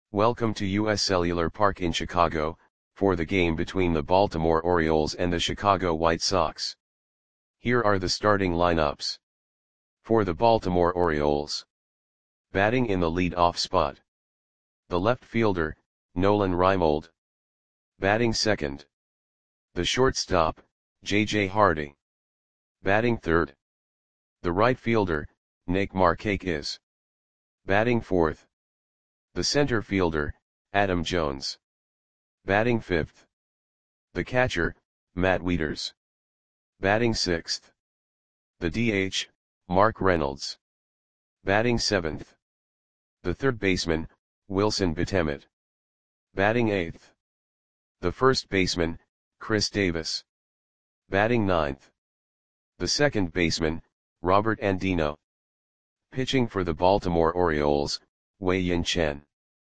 Welcome to US Cellular Park in Chicago, for the game between the Baltimore Orioles and the Chicago White Sox. Here are the starting lineups. For the Baltimore Orioles. Batting in the lead-off spot. The left fielder, Nolan Reimold. Batting second. The shortstop, J.J. Hardy. Batting third. The right fielder, Nick Markakis. Batting fourth. The center fielder, Adam Jones. Batting fifth. The catcher, Matt Wieters. Batting sixth. The DH, Mark Reynolds. Batting seventh. The third baseman, Wilson Betemit. Batting eighth. The first baseman, Chris Davis. Batting ninth. The second baseman, Robert Andino. Pitching for the Baltimore Orioles, Wei-Yin Chen.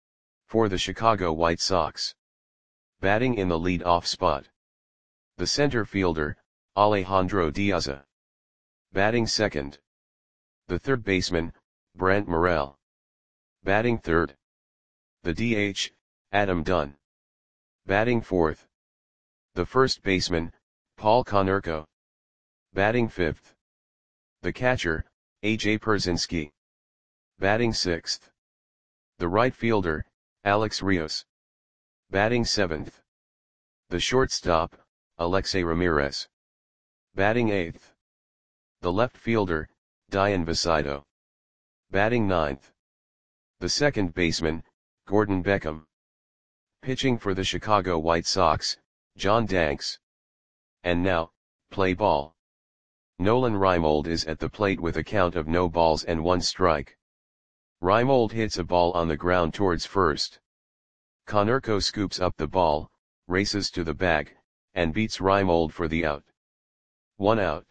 For the Chicago White Sox. Batting in the lead-off spot. The center fielder, Alejandro Diaza. Batting second. The third baseman, Brent Morel. Batting third. The DH, Adam Dunn. Batting fourth. The first baseman, Paul Konerko. Batting fifth. The catcher, A.J. Pierzynski. Batting sixth. The right fielder, Alex Rios. Batting seventh. The shortstop, Alexei Ramirez. Batting eighth. The left fielder, Dian Visito. Batting ninth. The second baseman, Gordon Beckham. Pitching for the Chicago White Sox, John Danks. And now, play ball. Nolan Reimold is at the plate with a count of no balls and one strike. Reimold hits a ball on the ground towards first. Konerko scoops up the ball, races to the bag, and beats Reimold for the out. 1 out.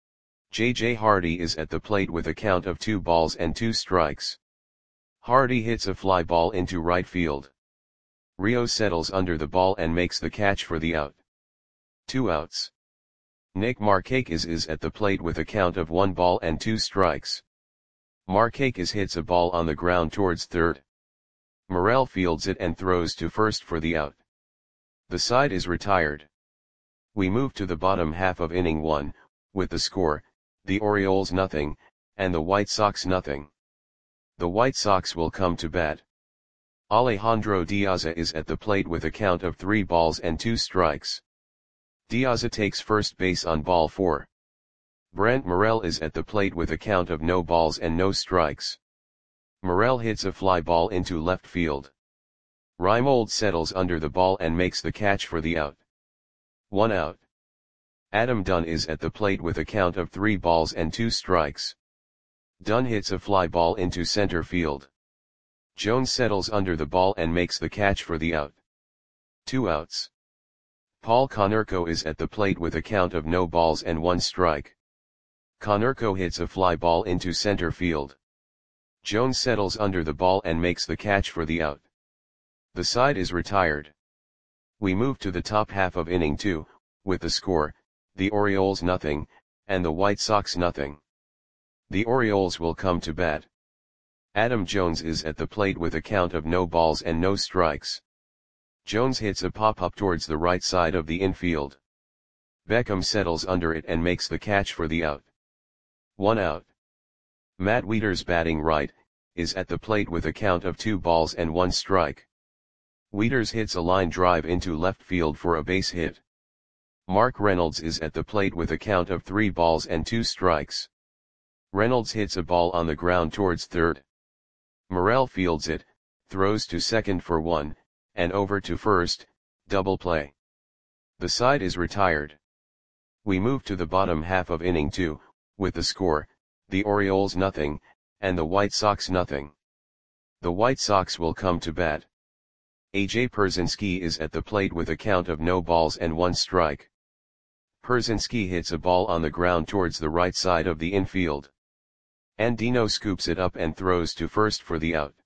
J.J. Hardy is at the plate with a count of 2 balls and 2 strikes. Hardy hits a fly ball into right field. Rios settles under the ball and makes the catch for the out. 2 outs. Nick Markakis is at the plate with a count of 1 ball and 2 strikes. Markakis hits a ball on the ground towards third. Morel fields it and throws to first for the out. The side is retired. We move to the bottom half of inning 1, with the score, the Orioles 0, and the White Sox 0. The White Sox will come to bat. Alejandro Diaza is at the plate with a count of 3 balls and 2 strikes. Diaza takes first base on ball 4. Brent Morel is at the plate with a count of no balls and no strikes. Morel hits a fly ball into left field. Reimold settles under the ball and makes the catch for the out. 1 out. Adam Dunn is at the plate with a count of 3 balls and 2 strikes. Dunn hits a fly ball into center field. Jones settles under the ball and makes the catch for the out. 2 outs. Paul Konerko is at the plate with a count of no balls and 1 strike. Konerko hits a fly ball into center field. Jones settles under the ball and makes the catch for the out. The side is retired. We move to the top half of inning 2, with the score, the Orioles 0, and the White Sox 0. The Orioles will come to bat. Adam Jones is at the plate with a count of no balls and no strikes. Jones hits a pop-up towards the right side of the infield. Beckham settles under it and makes the catch for the out. 1 out. Matt Wieters, batting right, is at the plate with a count of 2 balls and 1 strike. Wieters hits a line drive into left field for a base hit. Mark Reynolds is at the plate with a count of 3 balls and 2 strikes. Reynolds hits a ball on the ground towards third. Morel fields it, throws to second for 1, and over to first, double play. The side is retired. We move to the bottom half of inning 2, with the score, the Orioles 0, and the White Sox 0. The White Sox will come to bat. A.J. Pierzynski is at the plate with a count of no balls and 1 strike. Pierzynski hits a ball on the ground towards the right side of the infield. Andino scoops it up and throws to first for the out.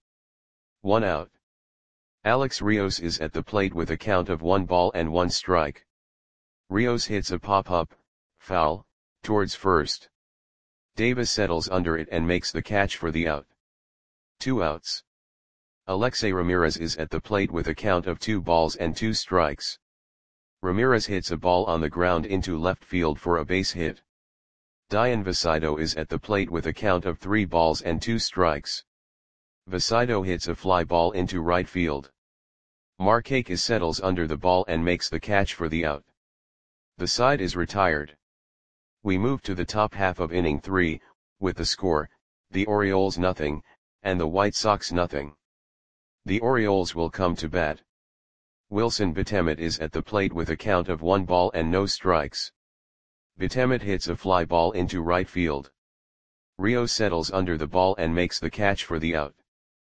1 out. Alex Rios is at the plate with a count of 1 ball and 1 strike. Rios hits a pop-up, foul, towards first. Davis settles under it and makes the catch for the out. 2 outs. Alexei Ramirez is at the plate with a count of 2 balls and 2 strikes. Ramirez hits a ball on the ground into left field for a base hit. Dayan Visaido is at the plate with a count of 3 balls and 2 strikes. Visaido hits a fly ball into right field. Markakis settles under the ball and makes the catch for the out. The side is retired. We move to the top half of inning 3, with the score, the Orioles nothing, and the White Sox nothing. The Orioles will come to bat. Wilson Betemit is at the plate with a count of 1 ball and no strikes. Betemit hits a fly ball into right field. Rios settles under the ball and makes the catch for the out.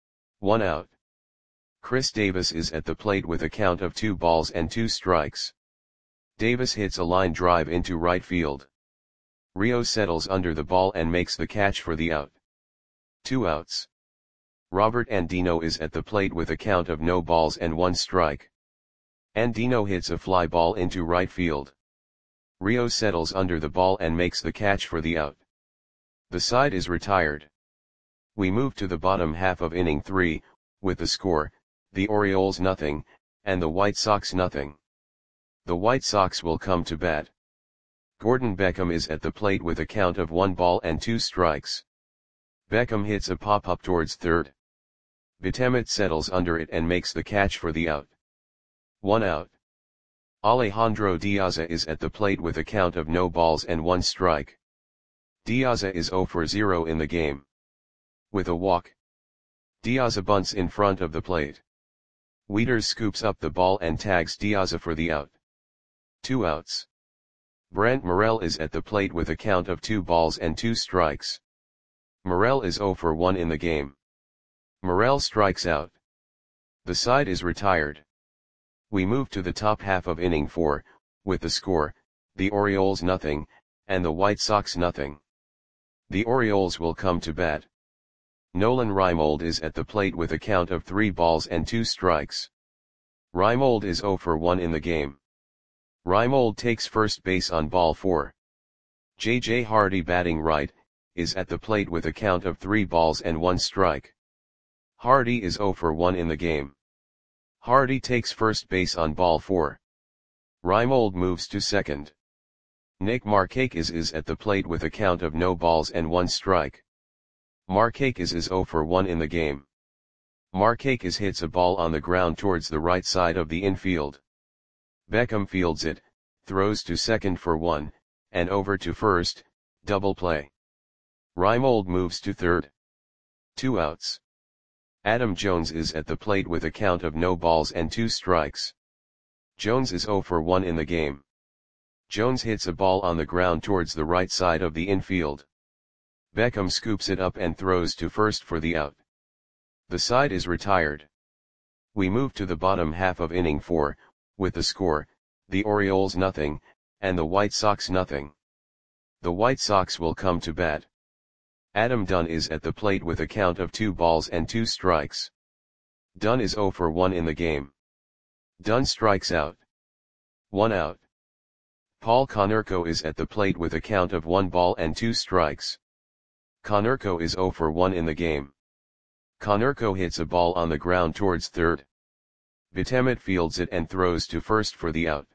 1 out. Chris Davis is at the plate with a count of 2 balls and 2 strikes. Davis hits a line drive into right field. Rios settles under the ball and makes the catch for the out. 2 outs. Robert Andino is at the plate with a count of no balls and 1 strike. Andino hits a fly ball into right field. Rios settles under the ball and makes the catch for the out. The side is retired. We move to the bottom half of inning 3, with the score, the Orioles nothing, and the White Sox nothing. The White Sox will come to bat. Gordon Beckham is at the plate with a count of 1 ball and 2 strikes. Beckham hits a pop-up towards third. Betemit settles under it and makes the catch for the out. 1 out. Alejandro Diaza is at the plate with a count of no balls and 1 strike. Diaza is 0 for 0 in the game. With a walk, Diaza bunts in front of the plate. Wieters scoops up the ball and tags Diaza for the out. 2 outs. Brent Morel is at the plate with a count of 2 balls and 2 strikes. Morel is 0 for 1 in the game. Morel strikes out. The side is retired. We move to the top half of inning 4, with the score, the Orioles nothing, and the White Sox nothing. The Orioles will come to bat. Nolan Reimold is at the plate with a count of 3 balls and 2 strikes. Reimold is 0 for 1 in the game. Reimold takes first base on ball 4. J.J. Hardy batting right, is at the plate with a count of 3 balls and 1 strike. Hardy is 0 for 1 in the game. Hardy takes first base on ball 4. Reimold moves to second. Nick Markakis is at the plate with a count of no balls and 1 strike. Markakis is 0 for 1 in the game. Markakis hits a ball on the ground towards the right side of the infield. Beckham fields it, throws to second for 1, and over to first, double play. Reimold moves to third. 2 outs. Adam Jones is at the plate with a count of no balls and 2 strikes. Jones is 0 for 1 in the game. Jones hits a ball on the ground towards the right side of the infield. Beckham scoops it up and throws to first for the out. The side is retired. We move to the bottom half of inning 4, with the score, the Orioles nothing, and the White Sox nothing. The White Sox will come to bat. Adam Dunn is at the plate with a count of 2 balls and 2 strikes. Dunn is 0 for 1 in the game. Dunn strikes out. 1 out. Paul Konerko is at the plate with a count of 1 ball and 2 strikes. Konerko is 0 for 1 in the game. Konerko hits a ball on the ground towards third. Betemit fields it and throws to first for the out.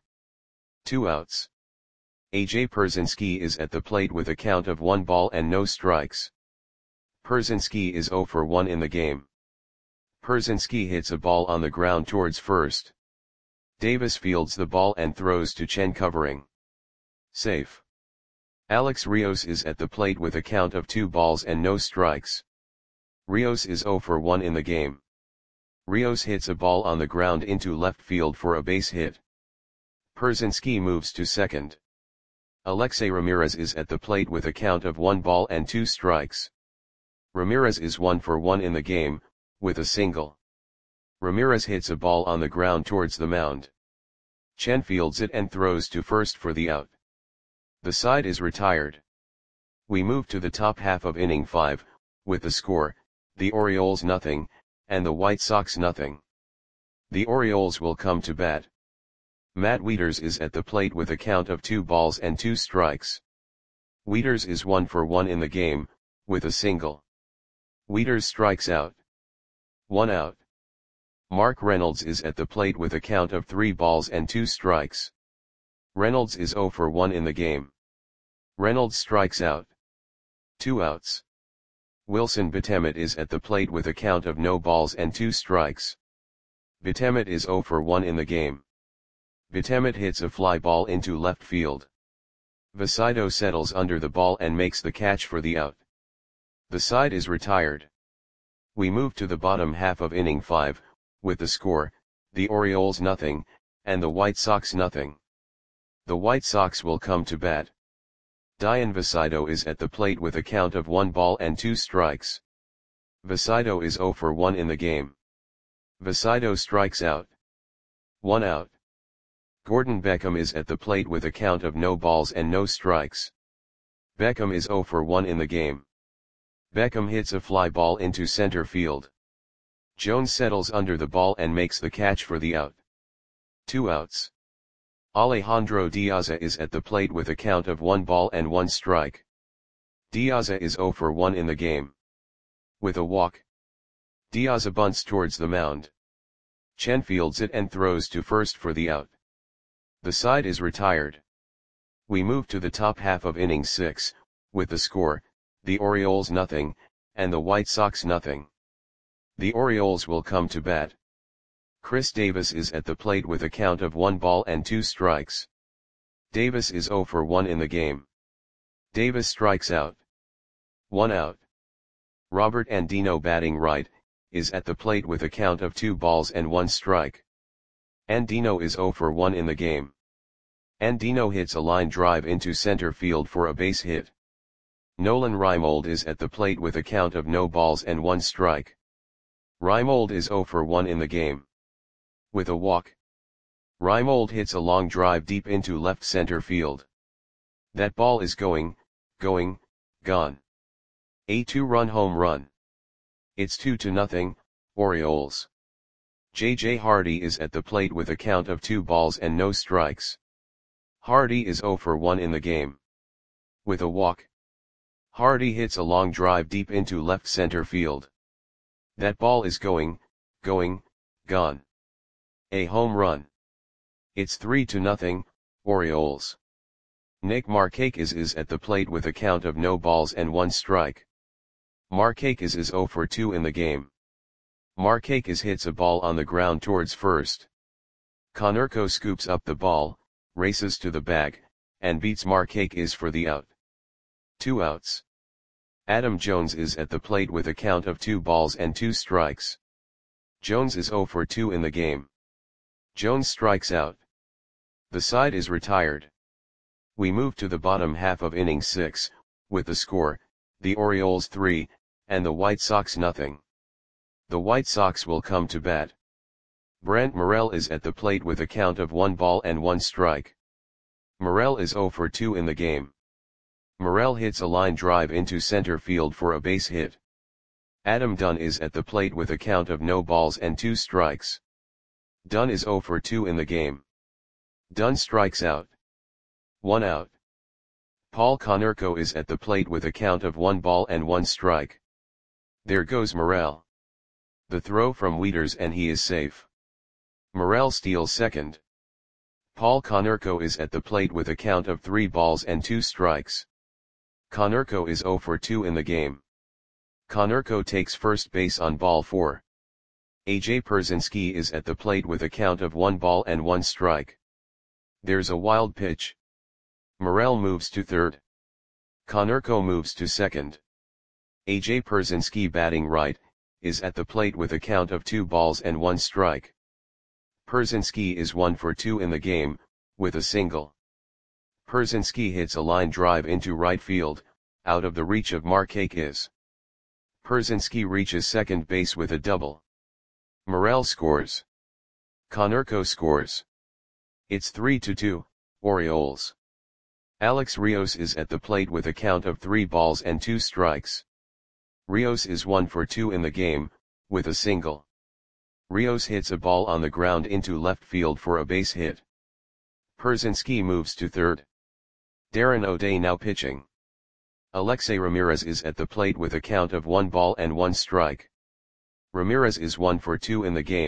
2 outs. A.J. Pierzynski is at the plate with a count of 1 ball and no strikes. Pierzynski is 0 for 1 in the game. Pierzynski hits a ball on the ground towards first. Davis fields the ball and throws to Chen covering. Safe. Alex Rios is at the plate with a count of 2 balls and no strikes. Rios is 0 for 1 in the game. Rios hits a ball on the ground into left field for a base hit. Pierzynski moves to second. Alexei Ramirez is at the plate with a count of 1 ball and 2 strikes. Ramirez is 1 for 1 in the game, with a single. Ramirez hits a ball on the ground towards the mound. Chen fields it and throws to first for the out. The side is retired. We move to the top half of inning 5, with the score, the Orioles nothing, and the White Sox nothing. The Orioles will come to bat. Matt Wieters is at the plate with a count of 2 balls and 2 strikes. Wieters is 1 for 1 in the game, with a single. Wieters strikes out. 1 out. Mark Reynolds is at the plate with a count of 3 balls and 2 strikes. Reynolds is 0 for 1 in the game. Reynolds strikes out. 2 outs. Wilson Betemet is at the plate with a count of no balls and 2 strikes. Betemet is 0 for 1 in the game. Betemet hits a fly ball into left field. Vasido settles under the ball and makes the catch for the out. The side is retired. We move to the bottom half of inning 5, with the score, the Orioles nothing, and the White Sox nothing. The White Sox will come to bat. Dian Vasido is at the plate with a count of 1 ball and 2 strikes. Vasido is 0 for 1 in the game. Vasido strikes out. 1 out. Gordon Beckham is at the plate with a count of no balls and no strikes. Beckham is 0 for 1 in the game. Beckham hits a fly ball into center field. Jones settles under the ball and makes the catch for the out. 2 outs. Alejandro Diaza is at the plate with a count of 1 ball and 1 strike. Diaza is 0 for 1 in the game. With a walk, Diaza bunts towards the mound. Chen fields it and throws to first for the out. The side is retired. We move to the top half of inning 6, with the score, the Orioles nothing, and the White Sox nothing. The Orioles will come to bat. Chris Davis is at the plate with a count of 1 ball and 2 strikes. Davis is 0 for 1 in the game. Davis strikes out. 1 out. Robert Andino, batting right, is at the plate with a count of 2 balls and 1 strike. Andino is 0 for 1 in the game. Andino hits a line drive into center field for a base hit. Nolan Reimold is at the plate with a count of no balls and 1 strike. Reimold is 0 for 1 in the game. With a walk, Reimold hits a long drive deep into left center field. That ball is going, gone. A 2-run home run. It's 2-0, Orioles. J.J. Hardy is at the plate with a count of 2 balls and no strikes. Hardy is 0 for 1 in the game. With a walk, Hardy hits a long drive deep into left center field. That ball is going, gone. A home run. It's 3-0, Orioles. Nick Markakis is at the plate with a count of no balls and 1 strike. Markakis is 0 for 2 in the game. Markakis hits a ball on the ground towards first. Konerko scoops up the ball, races to the bag, and beats Markakis for the out. 2 outs. Adam Jones is at the plate with a count of 2 balls and 2 strikes. Jones is 0 for 2 in the game. Jones strikes out. The side is retired. We move to the bottom half of inning 6, with the score, the Orioles 3, and the White Sox nothing. The White Sox will come to bat. Brent Morel is at the plate with a count of 1 ball and 1 strike. Morel is 0 for 2 in the game. Morel hits a line drive into center field for a base hit. Adam Dunn is at the plate with a count of no balls and 2 strikes. Dunn is 0 for 2 in the game. Dunn strikes out. 1 out. Paul Konerko is at the plate with a count of 1 ball and 1 strike. There goes Morel. The throw from Wieters and he is safe. Morel steals second. Paul Konerko is at the plate with a count of 3 balls and 2 strikes. Konerko is 0 for 2 in the game. Konerko takes first base on ball 4. AJ Pierzynski is at the plate with a count of 1 ball and 1 strike. There's a wild pitch. Morel moves to third. Konerko moves to second. AJ Pierzynski, batting right, is at the plate with a count of 2 balls and 1 strike. Pierzynski is 1 for 2 in the game, with a single. Pierzynski hits a line drive into right field, out of the reach of Markakis. Pierzynski reaches second base with a double. Morel scores. Konerko scores. It's 3-2, Orioles. Alex Rios is at the plate with a count of 3 balls and 2 strikes. Rios is 1 for 2 in the game, with a single. Rios hits a ball on the ground into left field for a base hit. Pierzynski moves to third. Darren O'Day now pitching. Alexei Ramirez is at the plate with a count of 1 ball and 1 strike. Ramirez is 1 for 2 in the game,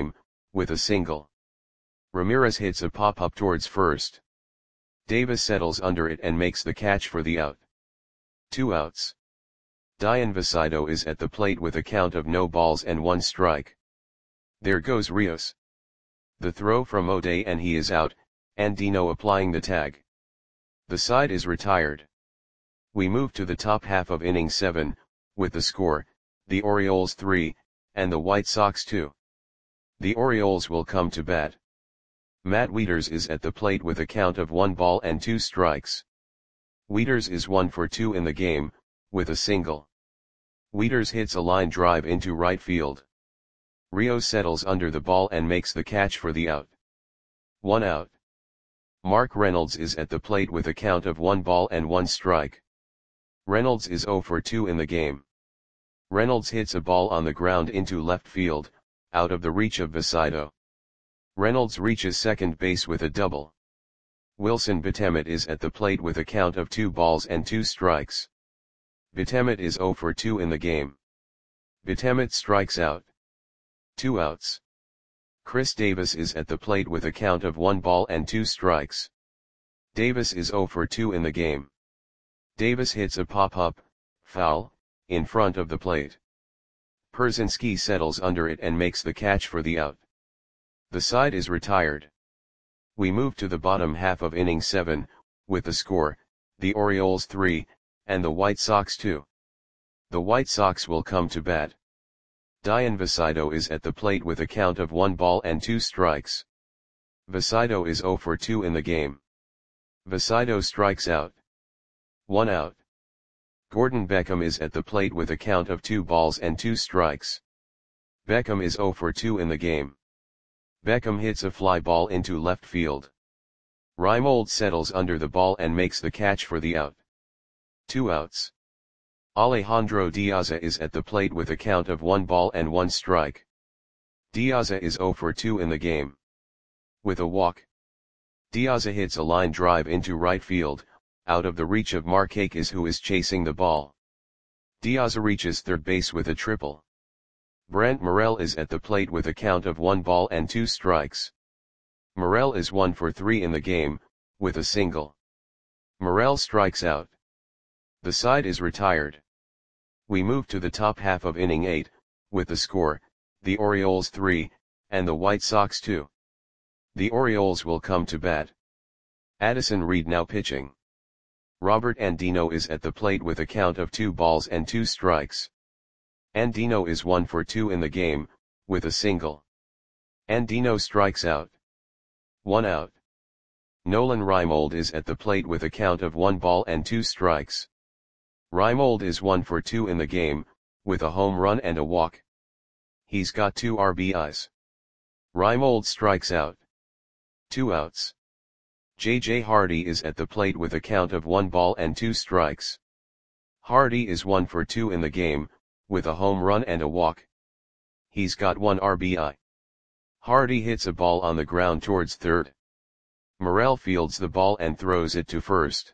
with a single. Ramirez hits a pop-up towards first. Davis settles under it and makes the catch for the out. 2 outs. Dian Visaido is at the plate with a count of no balls and 1 strike. There goes Rios. The throw from O'Day and he is out, Andino applying the tag. The side is retired. We move to the top half of inning 7, with the score, the Orioles 3, and the White Sox 2. The Orioles will come to bat. Matt Wieters is at the plate with a count of 1 ball and 2 strikes. Wieters is 1 for 2 in the game, with a single. Wieters hits a line drive into right field. Rios settles under the ball and makes the catch for the out. 1 out. Mark Reynolds is at the plate with a count of 1 ball and 1 strike. Reynolds is 0 for 2 in the game. Reynolds hits a ball on the ground into left field, out of the reach of Visaido. Reynolds reaches second base with a double. Wilson Betemit is at the plate with a count of 2 balls and 2 strikes. Betemit is 0 for 2 in the game. Betemit strikes out. 2 outs. Chris Davis is at the plate with a count of 1 ball and 2 strikes. Davis is 0 for 2 in the game. Davis hits a pop-up, foul, in front of the plate. Pierzynski settles under it and makes the catch for the out. The side is retired. We move to the bottom half of inning 7, with the score, the Orioles 3, and the White Sox 2. The White Sox will come to bat. Dian Visaido is at the plate with a count of 1 ball and 2 strikes. Visaido is 0 for 2 in the game. Visaido strikes out. 1 out. Gordon Beckham is at the plate with a count of 2 balls and 2 strikes. Beckham is 0 for 2 in the game. Beckham hits a fly ball into left field. Reimold settles under the ball and makes the catch for the out. 2 outs. Alejandro Diaza is at the plate with a count of 1 ball and 1 strike. Diaza is 0 for 2 in the game. With a walk. Diaza hits a line drive into right field, out of the reach of Markakis who is chasing the ball. Diaza reaches third base with a triple. Brent Morel is at the plate with a count of 1 ball and 2 strikes. Morel is 1 for 3 in the game, with a single. Morel strikes out. The side is retired. We move to the top half of inning 8, with the score, the Orioles 3, and the White Sox 2. The Orioles will come to bat. Addison Reed now pitching. Robert Andino is at the plate with a count of 2 balls and 2 strikes. Andino is 1 for 2 in the game, with a single. Andino strikes out. 1 out. Nolan Reimold is at the plate with a count of 1 ball and 2 strikes. Reimold is 1 for 2 in the game, with a home run and a walk. He's got 2 RBIs. Reimold strikes out. 2 outs. J.J. Hardy is at the plate with a count of 1 ball and 2 strikes. Hardy is 1 for 2 in the game, with a home run and a walk. He's got 1 RBI. Hardy hits a ball on the ground towards third. Morel fields the ball and throws it to first.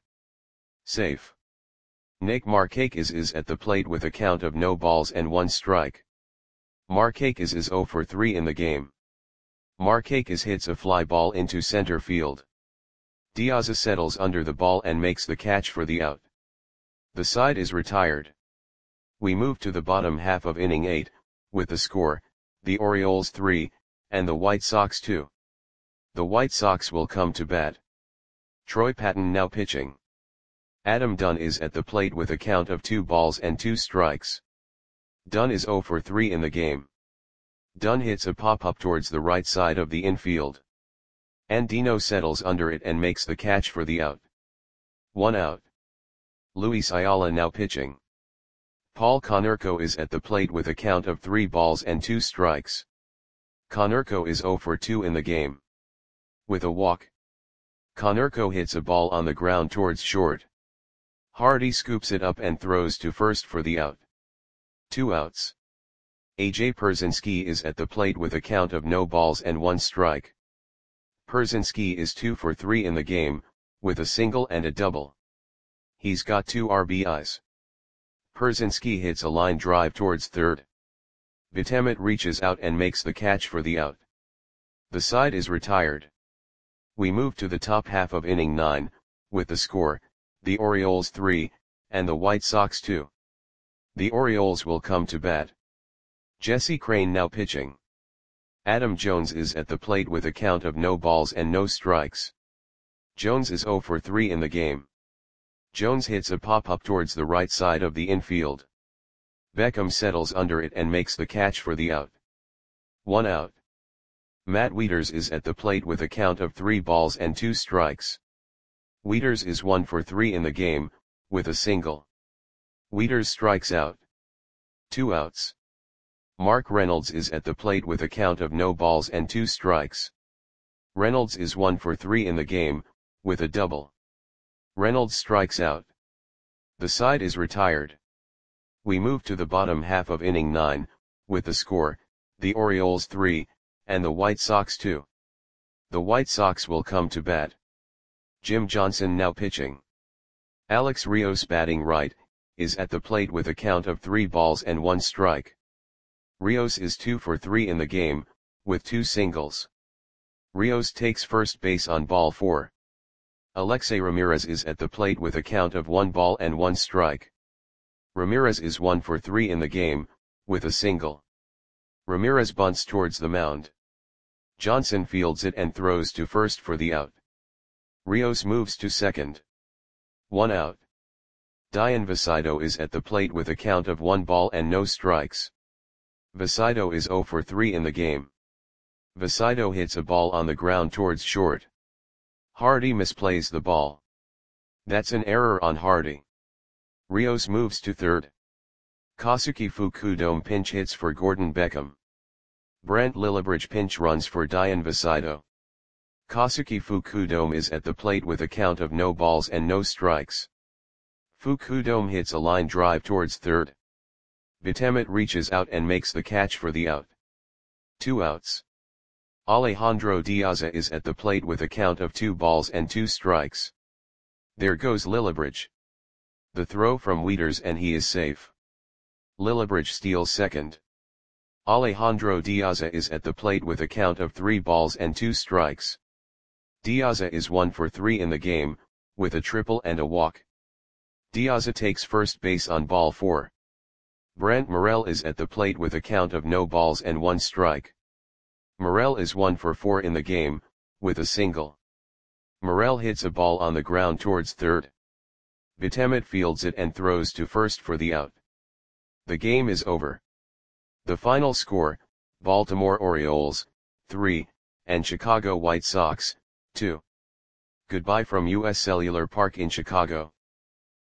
Safe. Nick Markakis is at the plate with a count of no balls and 1 strike. Markakis is 0 for 3 in the game. Markakis hits a fly ball into center field. Diaza settles under the ball and makes the catch for the out. The side is retired. We move to the bottom half of inning 8, with the score, the Orioles 3, and the White Sox 2. The White Sox will come to bat. Troy Patton now pitching. Adam Dunn is at the plate with a count of 2 balls and 2 strikes. Dunn is 0 for 3 in the game. Dunn hits a pop-up towards the right side of the infield. Andino settles under it and makes the catch for the out. 1 out. Luis Ayala now pitching. Paul Konerko is at the plate with a count of 3 balls and 2 strikes. Konerko is 0 for 2 in the game. With a walk. Konerko hits a ball on the ground towards short. Hardy scoops it up and throws to first for the out. 2 outs. A.J. Pierzynski is at the plate with a count of no balls and 1 strike. Pierzynski is 2 for 3 in the game, with a single and a double. He's got 2 RBIs. Pierzynski hits a line drive towards third. Betemit reaches out and makes the catch for the out. The side is retired. We move to the top half of inning 9, with the score, the Orioles 3, and the White Sox 2. The Orioles will come to bat. Jesse Crain now pitching. Adam Jones is at the plate with a count of no balls and no strikes. Jones is 0 for 3 in the game. Jones hits a pop-up towards the right side of the infield. Beckham settles under it and makes the catch for the out. 1 out. Matt Wieters is at the plate with a count of 3 balls and 2 strikes. Wieters is 1 for 3 in the game, with a single. Wieters strikes out. 2 outs. Mark Reynolds is at the plate with a count of no balls and 2 strikes. Reynolds is 1 for 3 in the game, with a double. Reynolds strikes out. The side is retired. We move to the bottom half of inning 9, with the score, the Orioles 3, and the White Sox 2. The White Sox will come to bat. Jim Johnson now pitching. Alex Rios batting right, is at the plate with a count of 3 balls and 1 strike. Rios is 2 for 3 in the game, with 2 singles. Rios takes first base on ball 4. Alexei Ramirez is at the plate with a count of 1 ball and 1 strike. Ramirez is 1 for 3 in the game, with a single. Ramirez bunts towards the mound. Johnson fields it and throws to first for the out. Rios moves to second. 1 out. Dian Vasido is at the plate with a count of 1 ball and no strikes. Vasido is 0 for 3 in the game. Vasido hits a ball on the ground towards short. Hardy misplays the ball. That's an error on Hardy. Rios moves to third. Kazuki Fukudome pinch hits for Gordon Beckham. Brent Lillibridge pinch runs for Dian Vasido. Kazuki Fukudome is at the plate with a count of no balls and no strikes. Fukudome hits a line drive towards third. Betemet reaches out and makes the catch for the out. 2 outs. Alejandro Diaz is at the plate with a count of 2 balls and 2 strikes. There goes Lillibridge. The throw from Wieters and he is safe. Lillibridge steals second. Alejandro Diaz is at the plate with a count of 3 balls and 2 strikes. Diaz is 1 for 3 in the game, with a triple and a walk. Diaz takes first base on ball 4. Brent Morel is at the plate with a count of no balls and 1 strike. Morel is 1 for 4 in the game, with a single. Morel hits a ball on the ground towards third. Betemet fields it and throws to first for the out. The game is over. The final score, Baltimore Orioles, 3, and Chicago White Sox, 2. Goodbye from US Cellular Park in Chicago.